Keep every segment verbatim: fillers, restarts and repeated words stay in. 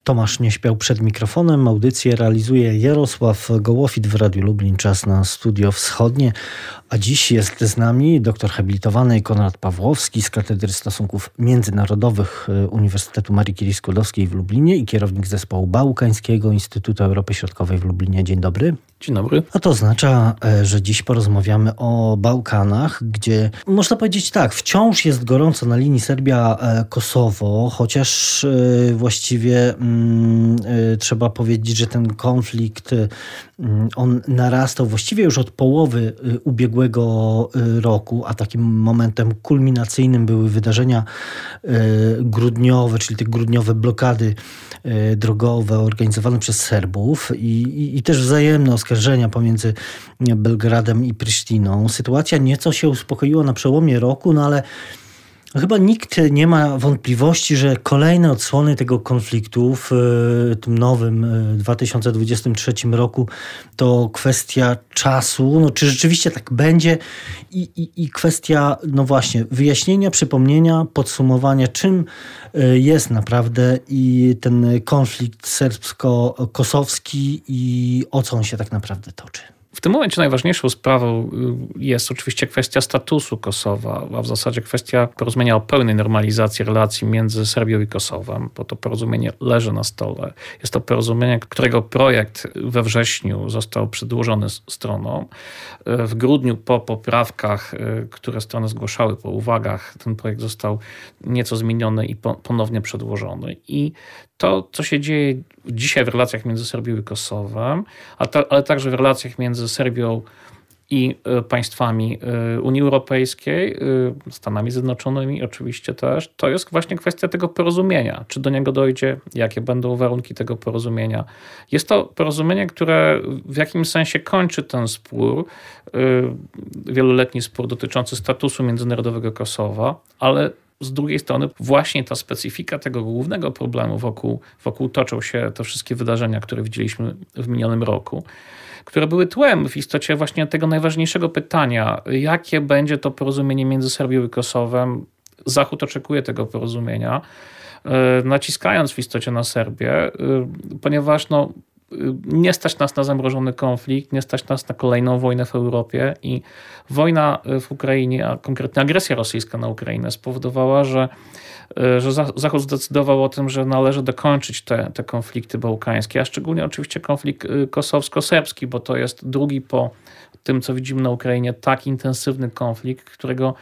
Tomasz nie śpiał przed mikrofonem. Audycję realizuje Jarosław Gołofit w Radiu Lublin. Czas na Studio Wschodnie. A dziś jest z nami doktor habilitowany Konrad Pawłowski z Katedry Stosunków Międzynarodowych Uniwersytetu Marii Curie-Skłodowskiej w Lublinie i kierownik zespołu bałkańskiego Instytutu Europy Środkowej w Lublinie. Dzień dobry. Dzień dobry. A to oznacza, że dziś porozmawiamy o Bałkanach, gdzie można powiedzieć tak, wciąż jest gorąco na linii Serbia-Kosowo, chociaż właściwie hmm, trzeba powiedzieć, że ten konflikt on narastał właściwie już od połowy ubiegłego roku, a takim momentem kulminacyjnym były wydarzenia grudniowe, czyli te grudniowe blokady drogowe organizowane przez Serbów i, i, i też wzajemne oskarżenia pomiędzy Belgradem i Prysztiną. Sytuacja nieco się uspokoiła na przełomie roku, no ale chyba nikt nie ma wątpliwości, że kolejne odsłony tego konfliktu w tym nowym dwa tysiące dwudziestym trzecim roku to kwestia czasu. No, czy rzeczywiście tak będzie? I, i, i kwestia, no właśnie, wyjaśnienia, przypomnienia, podsumowania, czym jest naprawdę i ten konflikt serbsko-kosowski i o co on się tak naprawdę toczy. W tym momencie najważniejszą sprawą jest oczywiście kwestia statusu Kosowa, a w zasadzie kwestia porozumienia o pełnej normalizacji relacji między Serbią i Kosowem, bo to porozumienie leży na stole. Jest to porozumienie, którego projekt we wrześniu został przedłożony stronom. W grudniu po poprawkach, które strony zgłaszały, po uwagach, ten projekt został nieco zmieniony i ponownie przedłożony. I to, co się dzieje dzisiaj w relacjach między Serbią i Kosowem, ale także w relacjach między Serbią i państwami Unii Europejskiej, Stanami Zjednoczonymi oczywiście też, to jest właśnie kwestia tego porozumienia. Czy do niego dojdzie? Jakie będą warunki tego porozumienia? Jest to porozumienie, które w jakimś sensie kończy ten spór, wieloletni spór dotyczący statusu międzynarodowego Kosowa, ale z drugiej strony właśnie ta specyfika tego głównego problemu, wokół, wokół toczą się te wszystkie wydarzenia, które widzieliśmy w minionym roku, które były tłem w istocie właśnie tego najważniejszego pytania, jakie będzie to porozumienie między Serbią i Kosowem. Zachód oczekuje tego porozumienia, naciskając w istocie na Serbię, ponieważ no, nie stać nas na zamrożony konflikt, nie stać nas na kolejną wojnę w Europie i wojna w Ukrainie, a konkretnie agresja rosyjska na Ukrainę spowodowała, że, że Zachód zdecydował o tym, że należy dokończyć te, te konflikty bałkańskie, a szczególnie oczywiście konflikt kosowsko-serbski, bo to jest drugi po tym, co widzimy na Ukrainie, tak intensywny konflikt, którego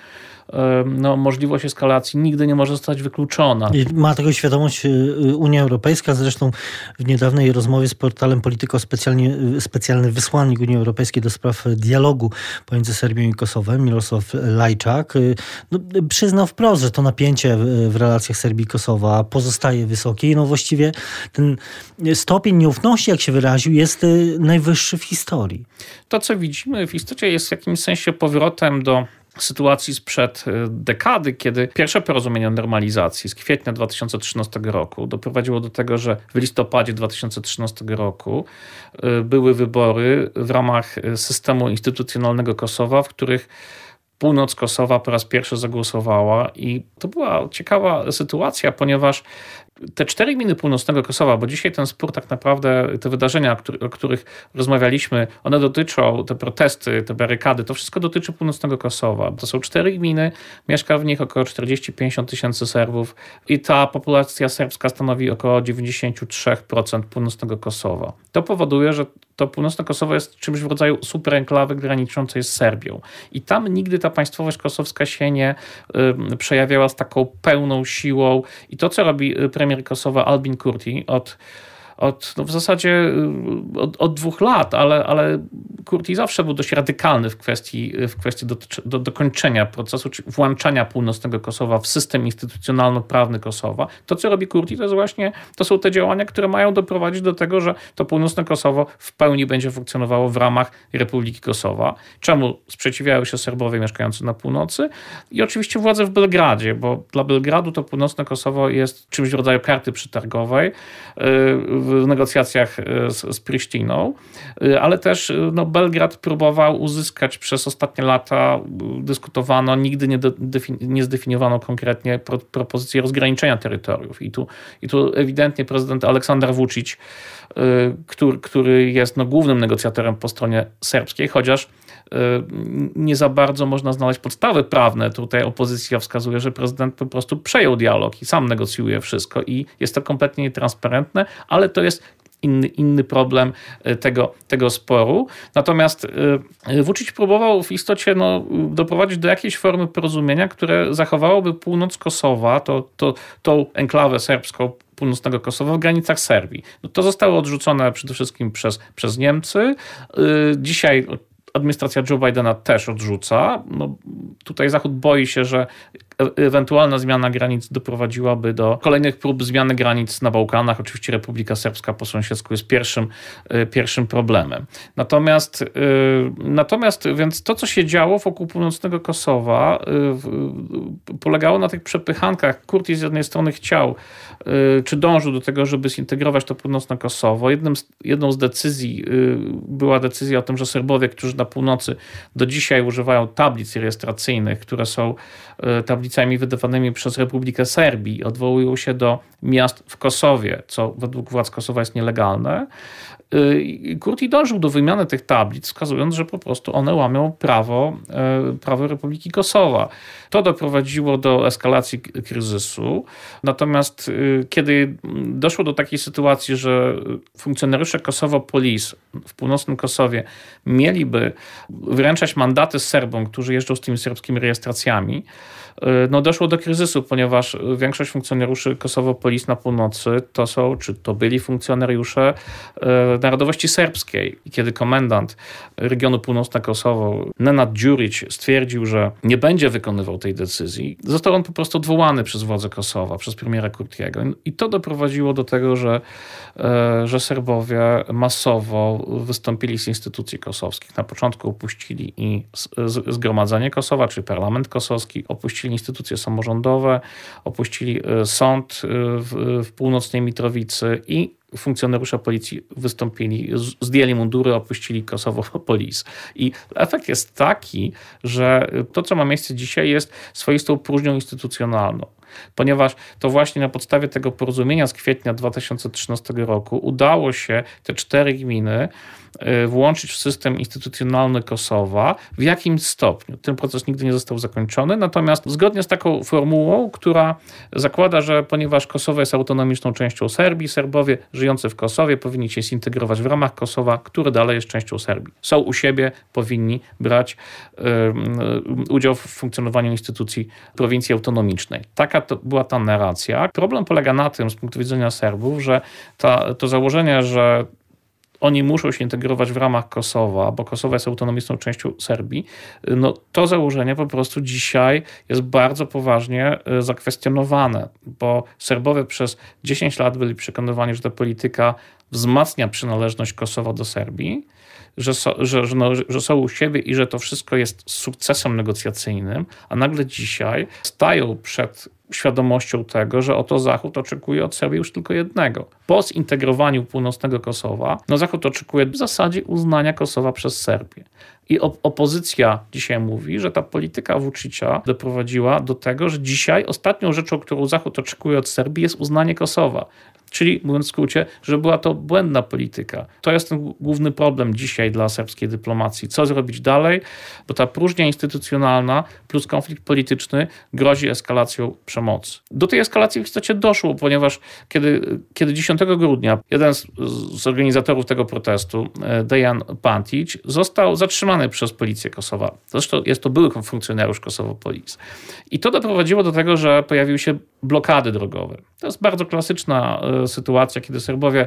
no, możliwość eskalacji nigdy nie może zostać wykluczona. I ma tego świadomość Unia Europejska. Zresztą w niedawnej rozmowie z portalem Polityko specjalnie, specjalny wysłannik Unii Europejskiej do spraw dialogu pomiędzy Serbią i Kosowem, Mirosław Lajczak, no, przyznał wprost, że to napięcie w relacjach Serbii i Kosowa pozostaje wysokie. No właściwie ten stopień nieufności, jak się wyraził, jest najwyższy w historii. To, co widzimy w istocie jest w jakimś sensie powrotem do sytuacji sprzed dekady, kiedy pierwsze porozumienie o normalizacji z kwietnia dwa tysiące trzynastego roku doprowadziło do tego, że w listopadzie dwa tysiące trzynastego roku były wybory w ramach systemu instytucjonalnego Kosowa, w których północ Kosowa po raz pierwszy zagłosowała i to była ciekawa sytuacja, ponieważ te cztery gminy północnego Kosowa, bo dzisiaj ten spór tak naprawdę, te wydarzenia, o których rozmawialiśmy, one dotyczą, te protesty, te barykady, to wszystko dotyczy północnego Kosowa. To są cztery gminy, mieszka w nich około czterdzieści do pięćdziesięciu tysięcy Serbów i ta populacja serbska stanowi około dziewięćdziesiąt trzy procent północnego Kosowa. To powoduje, że to północne Kosowo jest czymś w rodzaju superenklawy graniczącej z Serbią. I tam nigdy ta państwowość kosowska się nie y, przejawiała z taką pełną siłą. I to, co robi premier Kosowa Albin Kurti od, od no w zasadzie od, od dwóch lat, ale, ale Kurti zawsze był dość radykalny w kwestii, w kwestii do, do dokończenia procesu, czy włączania północnego Kosowa w system instytucjonalno-prawny Kosowa. To, co robi Kurti, to jest właśnie, to są te działania, które mają doprowadzić do tego, że to północne Kosowo w pełni będzie funkcjonowało w ramach Republiki Kosowa. Czemu sprzeciwiają się Serbowie mieszkający na północy? I oczywiście władze w Belgradzie, bo dla Belgradu to północne Kosowo jest czymś w rodzaju karty przetargowej. w negocjacjach z, z Prisztiną, ale też no, Belgrad próbował uzyskać przez ostatnie lata, dyskutowano, nigdy nie, defini- nie zdefiniowano konkretnie pro, propozycji rozgraniczenia terytoriów. I tu, i tu ewidentnie prezydent Aleksander Vučić, który, który jest no, głównym negocjatorem po stronie serbskiej, chociaż nie za bardzo można znaleźć podstawy prawne. Tutaj opozycja wskazuje, że prezydent po prostu przejął dialog i sam negocjuje wszystko i jest to kompletnie nietransparentne, ale to jest inny, inny problem tego, tego sporu. Natomiast Vučić próbował w istocie no, doprowadzić do jakiejś formy porozumienia, które zachowałoby północ Kosowa, to, to, tą enklawę serbską północnego Kosowa w granicach Serbii. No, to zostało odrzucone przede wszystkim przez, przez Niemcy. Dzisiaj administracja Joe Bidena też odrzuca. No, tutaj Zachód boi się, że ewentualna zmiana granic doprowadziłaby do kolejnych prób zmiany granic na Bałkanach. Oczywiście Republika Serbska po sąsiedzku jest pierwszym, pierwszym problemem. Natomiast, natomiast więc to, co się działo wokół północnego Kosowa, polegało na tych przepychankach. Kurti z jednej strony chciał, czy dążył do tego, żeby zintegrować to północne Kosowo. Jednym z, jedną z decyzji była decyzja o tym, że Serbowie, którzy na północy do dzisiaj używają tablic rejestracyjnych, które są tablicami wydawanymi przez Republikę Serbii, odwołują się do miast w Kosowie, co według władz Kosowa jest nielegalne. Kurti dążył do wymiany tych tablic, wskazując, że po prostu one łamią prawo, prawo Republiki Kosowa. To doprowadziło do eskalacji kryzysu. Natomiast kiedy doszło do takiej sytuacji, że funkcjonariusze Kosovo Police w północnym Kosowie mieliby wręczać mandaty Serbom, którzy jeżdżą z tymi serbskimi rejestracjami, no doszło do kryzysu, ponieważ większość funkcjonariuszy Kosovo Police na północy to są, czy to byli funkcjonariusze narodowości serbskiej. I kiedy komendant regionu Północne Kosowo, Nenad Đurić, stwierdził, że nie będzie wykonywał tej decyzji, został on po prostu odwołany przez władze Kosowa, przez premiera Kurtiego. I to doprowadziło do tego, że, że Serbowie masowo wystąpili z instytucji kosowskich. Na początku opuścili i Zgromadzenie Kosowa, czyli parlament kosowski, opuścili instytucje samorządowe, opuścili sąd w, w północnej Mitrowicy i funkcjonariusze policji wystąpili, zdjęli mundury, opuścili Kosovo Police. I efekt jest taki, że to, co ma miejsce dzisiaj, jest swoistą próżnią instytucjonalną. Ponieważ to właśnie na podstawie tego porozumienia z kwietnia dwa tysiące trzynastego roku udało się te cztery gminy włączyć w system instytucjonalny Kosowa w jakimś stopniu. Ten proces nigdy nie został zakończony, natomiast zgodnie z taką formułą, która zakłada, że ponieważ Kosowo jest autonomiczną częścią Serbii, Serbowie żyjący w Kosowie powinni się zintegrować w ramach Kosowa, które dalej jest częścią Serbii. Są u siebie, powinni brać um, udział w funkcjonowaniu instytucji prowincji autonomicznej. Taka to była ta narracja. Problem polega na tym, z punktu widzenia Serbów, że ta, to założenie, że oni muszą się integrować w ramach Kosowa, bo Kosowo jest autonomiczną częścią Serbii, no to założenie po prostu dzisiaj jest bardzo poważnie zakwestionowane, bo Serbowie przez dziesięć lat byli przekonywani, że ta polityka wzmacnia przynależność Kosowa do Serbii, że, so, że, że, no, że są u siebie i że to wszystko jest sukcesem negocjacyjnym, a nagle dzisiaj stają przed świadomością tego, że oto Zachód oczekuje od Serbii już tylko jednego. Po zintegrowaniu północnego Kosowa, no Zachód oczekuje w zasadzie uznania Kosowa przez Serbię. I op- opozycja dzisiaj mówi, że ta polityka Vučića doprowadziła do tego, że dzisiaj ostatnią rzeczą, którą Zachód oczekuje od Serbii, jest uznanie Kosowa. Czyli, mówiąc w skrócie, że była to błędna polityka. To jest ten główny problem dzisiaj dla serbskiej dyplomacji. Co zrobić dalej? Bo ta próżnia instytucjonalna plus konflikt polityczny grozi eskalacją przemocy. Do tej eskalacji w istocie doszło, ponieważ kiedy, kiedy dziesiątego grudnia jeden z, z organizatorów tego protestu, Dejan Pantić, został zatrzymany przez policję Kosowa. Zresztą jest to były funkcjonariusz Kosovo Police. I to doprowadziło do tego, że pojawiły się blokady drogowe. To jest bardzo klasyczna sytuacja, kiedy Serbowie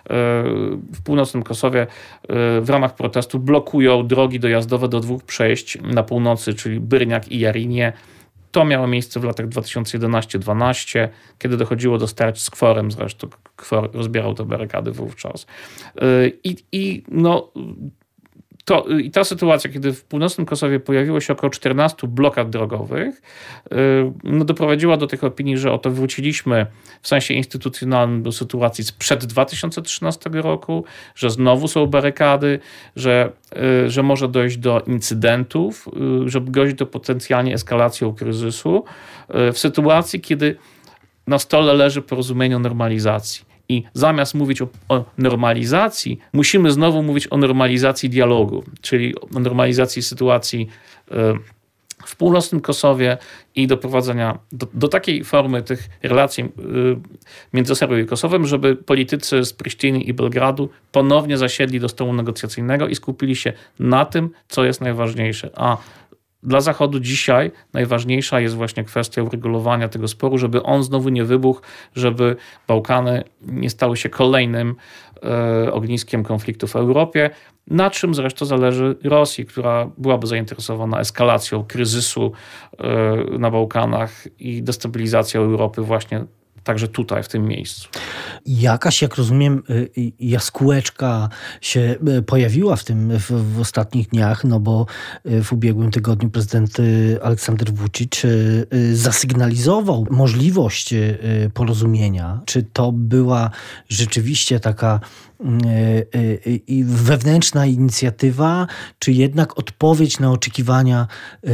w północnym Kosowie w ramach protestu blokują drogi dojazdowe do dwóch przejść na północy, czyli Byrniak i Jarinie. To miało miejsce w latach dwa tysiące jedenastego dwunastego, kiedy dochodziło do starć z Kworem, zresztą Kwor rozbierał te barykady wówczas. I, i no... To, I ta sytuacja, kiedy w północnym Kosowie pojawiło się około czternastu blokad drogowych, no doprowadziła do tych opinii, że oto wróciliśmy w sensie instytucjonalnym do sytuacji sprzed dwa tysiące trzynastego roku, że znowu są barykady, że, że może dojść do incydentów, że grozi to potencjalnie eskalacją kryzysu w sytuacji, kiedy na stole leży porozumienie o normalizacji. I zamiast mówić o, o normalizacji, musimy znowu mówić o normalizacji dialogu, czyli o normalizacji sytuacji w północnym Kosowie i doprowadzenia do, do takiej formy tych relacji między Serbią i Kosowem, żeby politycy z Prisztiny i Belgradu ponownie zasiedli do stołu negocjacyjnego i skupili się na tym, co jest najważniejsze. A dla Zachodu dzisiaj najważniejsza jest właśnie kwestia uregulowania tego sporu, żeby on znowu nie wybuchł, żeby Bałkany nie stały się kolejnym e, ogniskiem konfliktu w Europie, na czym zresztą zależy Rosji, która byłaby zainteresowana eskalacją kryzysu e, na Bałkanach i destabilizacją Europy właśnie także tutaj, w tym miejscu. Jakaś, jak rozumiem, jaskółeczka się pojawiła w tym w, w ostatnich dniach, no bo w ubiegłym tygodniu prezydent Aleksander Vučić zasygnalizował możliwość porozumienia. Czy to była rzeczywiście taka i wewnętrzna inicjatywa, czy jednak odpowiedź na oczekiwania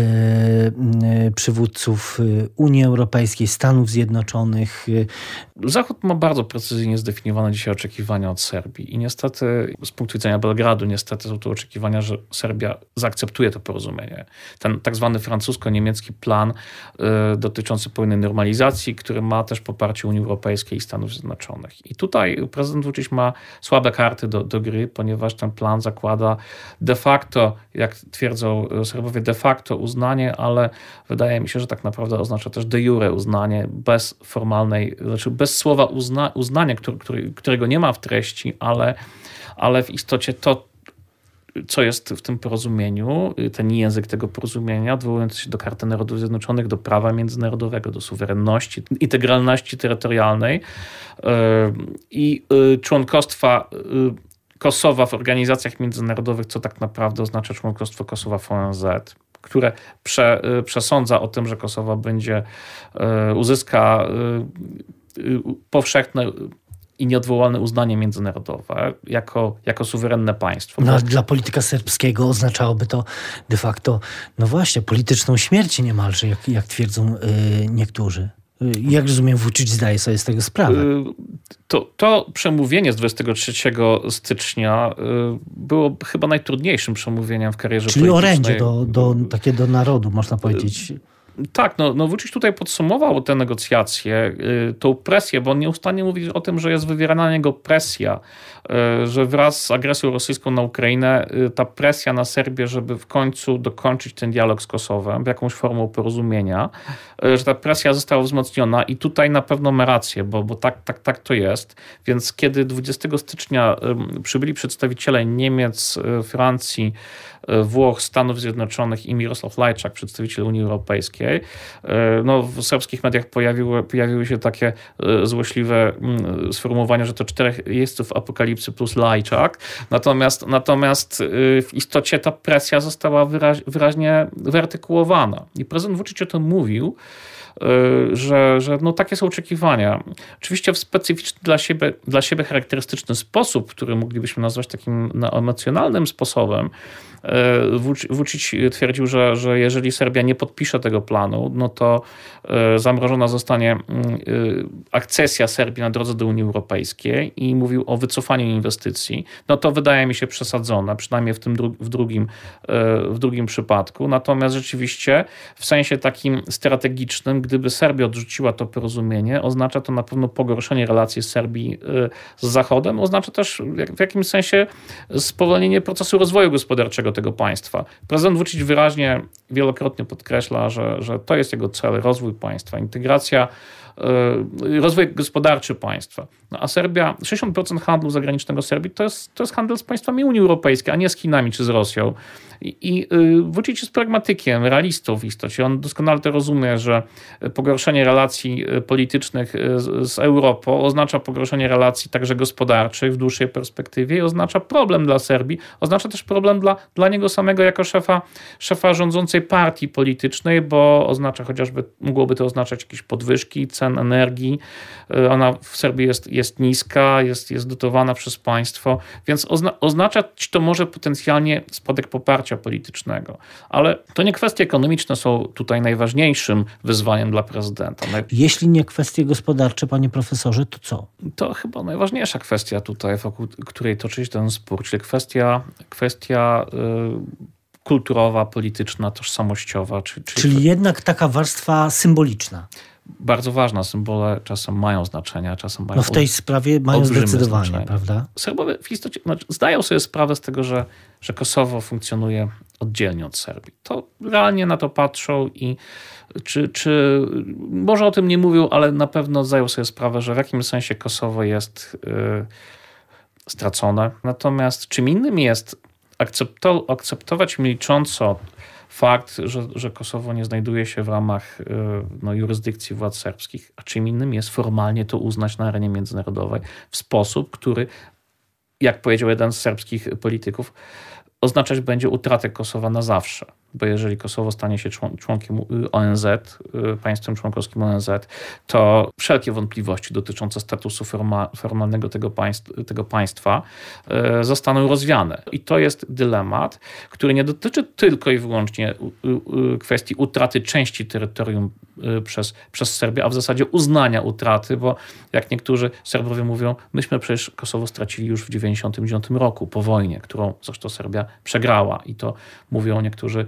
przywódców Unii Europejskiej, Stanów Zjednoczonych? Zachód ma bardzo precyzyjnie zdefiniowane dzisiaj oczekiwania od Serbii i niestety z punktu widzenia Belgradu niestety są to oczekiwania, że Serbia zaakceptuje to porozumienie. Ten tak zwany francusko-niemiecki plan y, dotyczący pełnej normalizacji, który ma też poparcie Unii Europejskiej i Stanów Zjednoczonych. I tutaj prezydent Vučić ma słabe karty do, do gry, ponieważ ten plan zakłada de facto, jak twierdzą Serbowie, de facto uznanie, ale wydaje mi się, że tak naprawdę oznacza też de jure uznanie bez formalnej, znaczy bez słowa uzna, uznania, który, który, którego nie ma w treści, ale, ale w istocie to, co jest w tym porozumieniu, ten język tego porozumienia, odwołujący się do Karty Narodów Zjednoczonych, do prawa międzynarodowego, do suwerenności, integralności terytorialnej i członkostwa Kosowa w organizacjach międzynarodowych, co tak naprawdę oznacza członkostwo Kosowa w O N Z, które prze, przesądza o tym, że Kosowo będzie uzyska powszechne i nieodwołalne uznanie międzynarodowe jako, jako suwerenne państwo. No, dla polityka serbskiego oznaczałoby to de facto, no właśnie, polityczną śmierć niemalże, jak, jak twierdzą yy, niektórzy. Jak rozumiem, Vučić zdaje sobie z tego sprawę. To, to przemówienie z dwudziestego trzeciego stycznia było chyba najtrudniejszym przemówieniem w karierze Czyli politycznej. Czyli orędzie do, do, takie do narodu, można powiedzieć. Tak, no, no Vučić tutaj podsumował te negocjacje, yy, tą presję, bo on nieustannie mówi o tym, że jest wywierana na niego presja, yy, że wraz z agresją rosyjską na Ukrainę yy, ta presja na Serbię, żeby w końcu dokończyć ten dialog z Kosowem, jakąś formą porozumienia, yy, że ta presja została wzmocniona i tutaj na pewno ma rację, bo, bo tak, tak, tak to jest. Więc kiedy dwudziestego stycznia yy, przybyli przedstawiciele Niemiec, yy, Francji, Włoch, Stanów Zjednoczonych i Mirosław Lajczak, przedstawiciel Unii Europejskiej. No, w serbskich mediach pojawiły, pojawiły się takie złośliwe sformułowania, że to czterech jeźdźców apokalipsy plus Lajczak. Natomiast, natomiast w istocie ta presja została wyraź, wyraźnie wyartykułowana. I prezydent Vučić o tym mówił, że, że no takie są oczekiwania. Oczywiście w specyficzny dla siebie, dla siebie charakterystyczny sposób, który moglibyśmy nazwać takim no, emocjonalnym sposobem, Vučić twierdził, że, że jeżeli Serbia nie podpisze tego planu, no to zamrożona zostanie akcesja Serbii na drodze do Unii Europejskiej i mówił o wycofaniu inwestycji. No to wydaje mi się przesadzone, przynajmniej w tym dru- w drugim, w drugim przypadku. Natomiast rzeczywiście w sensie takim strategicznym, gdyby Serbia odrzuciła to porozumienie, oznacza to na pewno pogorszenie relacji Serbii z Zachodem, oznacza też w jakimś sensie spowolnienie procesu rozwoju gospodarczego tego państwa. Prezydent Vučić wyraźnie wielokrotnie podkreśla, że, że to jest jego cel, rozwój państwa, integracja rozwój gospodarczy państwa. No a Serbia, sześćdziesiąt procent handlu zagranicznego Serbii to jest, to jest handel z państwami Unii Europejskiej, a nie z Chinami czy z Rosją. I, i Vučić jest pragmatykiem, realistą w istocie. On doskonale to rozumie, że pogorszenie relacji politycznych z, z Europą oznacza pogorszenie relacji także gospodarczych w dłuższej perspektywie i oznacza problem dla Serbii, oznacza też problem dla, dla niego samego jako szefa, szefa rządzącej partii politycznej, bo oznacza chociażby, mogłoby to oznaczać jakieś podwyżki cen energii. Ona w Serbii jest, jest niska, jest, jest dotowana przez państwo, więc ozna, oznaczać to może potencjalnie spadek poparcia politycznego. Ale to nie kwestie ekonomiczne są tutaj najważniejszym wyzwaniem dla prezydenta. Jeśli nie kwestie gospodarcze, panie profesorze, to co? To chyba najważniejsza kwestia tutaj, wokół której toczy się ten spór, czyli kwestia, kwestia yy, kulturowa, polityczna, tożsamościowa. Czyli, czyli, czyli jednak taka warstwa symboliczna. Bardzo ważne symbole czasem mają znaczenie, czasem mają. No w tej sprawie mają zdecydowanie, znaczenie. Prawda? Serbowie w istocie znaczy, zdają sobie sprawę z tego, że, że Kosowo funkcjonuje oddzielnie od Serbii. To realnie na to patrzą i czy, czy może o tym nie mówią, ale na pewno zdają sobie sprawę, że w jakimś sensie Kosowo jest yy, stracone. Natomiast czym innym jest akcepto, akceptować milcząco fakt, że, że Kosowo nie znajduje się w ramach no, jurysdykcji władz serbskich, a czym innym jest formalnie to uznać na arenie międzynarodowej w sposób, który, jak powiedział jeden z serbskich polityków, oznaczać będzie utratę Kosowa na zawsze. Bo jeżeli Kosowo stanie się członkiem O N Z, państwem członkowskim O N Z, to wszelkie wątpliwości dotyczące statusu forma, formalnego tego, państw, tego państwa zostaną rozwiane. I to jest dylemat, który nie dotyczy tylko i wyłącznie kwestii utraty części terytorium przez, przez Serbię, a w zasadzie uznania utraty, bo jak niektórzy Serbowie mówią, myśmy przecież Kosowo stracili już w dziewięćdziesiątym dziewiątym roku po wojnie, którą zresztą Serbia przegrała. I to mówią niektórzy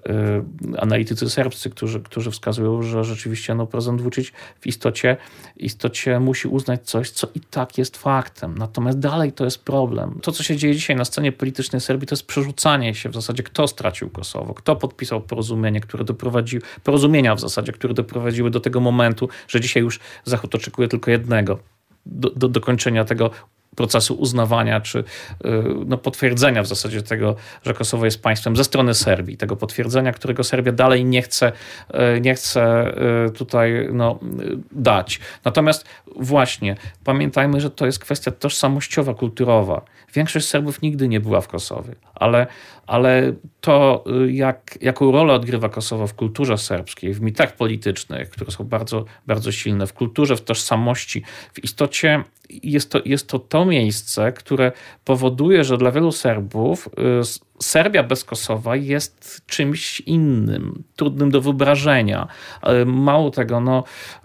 analitycy serbscy, którzy, którzy wskazują, że rzeczywiście no, prezydent Vučić w istocie, istocie musi uznać coś, co i tak jest faktem. Natomiast dalej to jest problem. To, co się dzieje dzisiaj na scenie politycznej Serbii, to jest przerzucanie się w zasadzie, kto stracił Kosowo, kto podpisał porozumienie, które doprowadziło, porozumienia w zasadzie, które doprowadziły do tego momentu, że dzisiaj już Zachód oczekuje tylko jednego, do, do dokończenia tego procesu uznawania, czy no, potwierdzenia w zasadzie tego, że Kosowo jest państwem ze strony Serbii. Tego potwierdzenia, którego Serbia dalej nie chce, nie chce tutaj no, dać. Natomiast właśnie pamiętajmy, że to jest kwestia tożsamościowa, kulturowa. Większość Serbów nigdy nie była w Kosowie, ale, ale to, jak, jaką rolę odgrywa Kosowo w kulturze serbskiej, w mitach politycznych, które są bardzo, bardzo silne, w kulturze, w tożsamości, w istocie jest to, jest to to miejsce, które powoduje, że dla wielu Serbów Serbia bez Kosowa jest czymś innym, trudnym do wyobrażenia. Mało tego, no,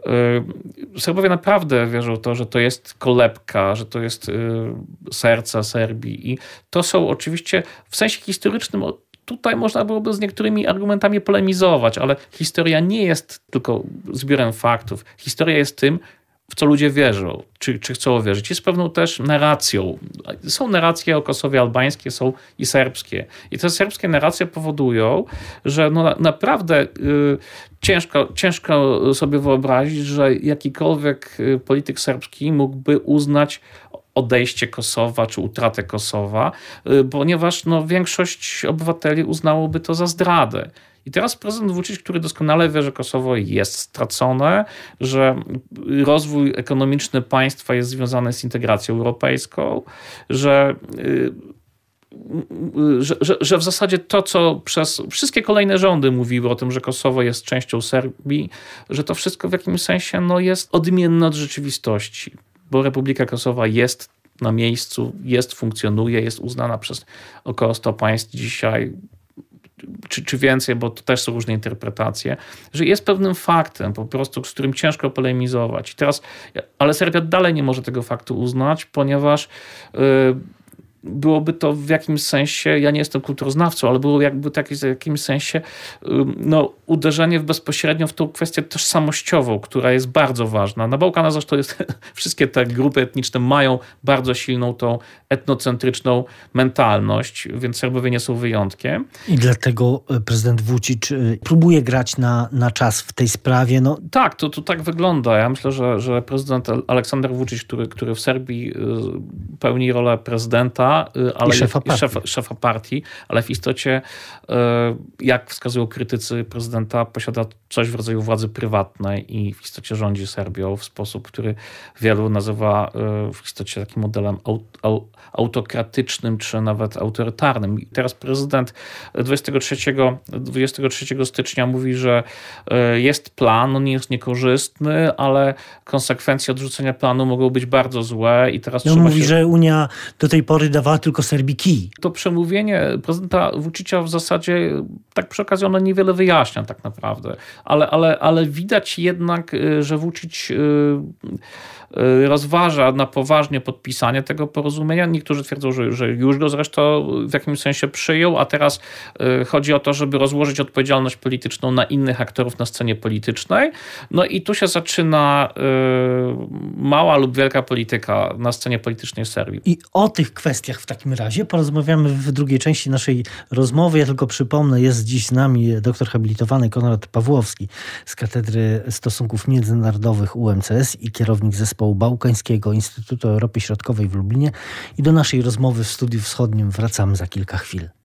Serbowie naprawdę wierzą w to, że to jest kolebka, że to jest serce Serbii i to są oczywiście w sensie historycznym. Tutaj można byłoby z niektórymi argumentami polemizować, ale historia nie jest tylko zbiorem faktów. Historia jest tym, w co ludzie wierzą, czy, czy chcą wierzyć. Jest pewną też narracją. Są narracje o Kosowie albańskie, są i serbskie. I te serbskie narracje powodują, że no naprawdę y, ciężko, ciężko sobie wyobrazić, że jakikolwiek polityk serbski mógłby uznać odejście Kosowa czy utratę Kosowa, y, ponieważ no, większość obywateli uznałoby to za zdradę. I teraz prezydent Vučić, który doskonale wie, że Kosowo jest stracone, że rozwój ekonomiczny państwa jest związany z integracją europejską, że, że, że, że w zasadzie to, co przez wszystkie kolejne rządy mówiły o tym, że Kosowo jest częścią Serbii, że to wszystko w jakimś sensie no, jest odmienne od rzeczywistości, bo Republika Kosowa jest na miejscu, jest, funkcjonuje, jest uznana przez około stu państw dzisiaj, Czy, czy więcej, bo to też są różne interpretacje, że jest pewnym faktem po prostu, z którym ciężko polemizować. I teraz, ale Serbia dalej nie może tego faktu uznać, ponieważ yy, byłoby to w jakimś sensie, ja nie jestem kulturoznawcą, ale było jakby to w jakimś sensie yy, no, uderzenie w bezpośrednio w tą kwestię tożsamościową, która jest bardzo ważna. Na Bałkanach zresztą jest, wszystkie te grupy etniczne mają bardzo silną tą etnocentryczną mentalność, więc Serbowie nie są wyjątkiem. I dlatego prezydent Vučić próbuje grać na, na czas w tej sprawie. No. Tak, to, to tak wygląda. Ja myślę, że, że prezydent Aleksander Vučić, który, który w Serbii pełni rolę prezydenta, ale I szefa, i partii. szefa, szefa partii, ale w istocie, jak wskazują krytycy prezydenta, posiada coś w rodzaju władzy prywatnej i w istocie rządzi Serbią w sposób, który wielu nazywa w istocie takim modelem autokratycznym czy nawet autorytarnym. I teraz prezydent dwudziestego trzeciego stycznia mówi, że jest plan, on nie jest niekorzystny, ale konsekwencje odrzucenia planu mogą być bardzo złe i teraz on trzeba mówi, się... że Unia do tej pory dawała tylko Serbii kij. To przemówienie prezydenta Vučića w zasadzie tak przy okazji ono niewiele wyjaśnia tak naprawdę, ale, ale, ale widać jednak, że Vučić rozważa na poważnie podpisanie tego porozumienia. Niektórzy twierdzą, że, że już go zresztą w jakimś sensie przyjął, a teraz chodzi o to, żeby rozłożyć odpowiedzialność polityczną na innych aktorów na scenie politycznej. No i tu się zaczyna mała lub wielka polityka na scenie politycznej Serbii. I o tych kwestiach w takim razie porozmawiamy w drugiej części naszej rozmowy. Ja tylko przypomnę, jest dziś z nami doktor habilitowany Konrad Pawłowski z Katedry Stosunków Międzynarodowych U M C S i kierownik zespołu Bałkańskiego Instytutu Europy Środkowej w Lublinie. I do naszej rozmowy w Studiu Wschodnim wracamy za kilka chwil.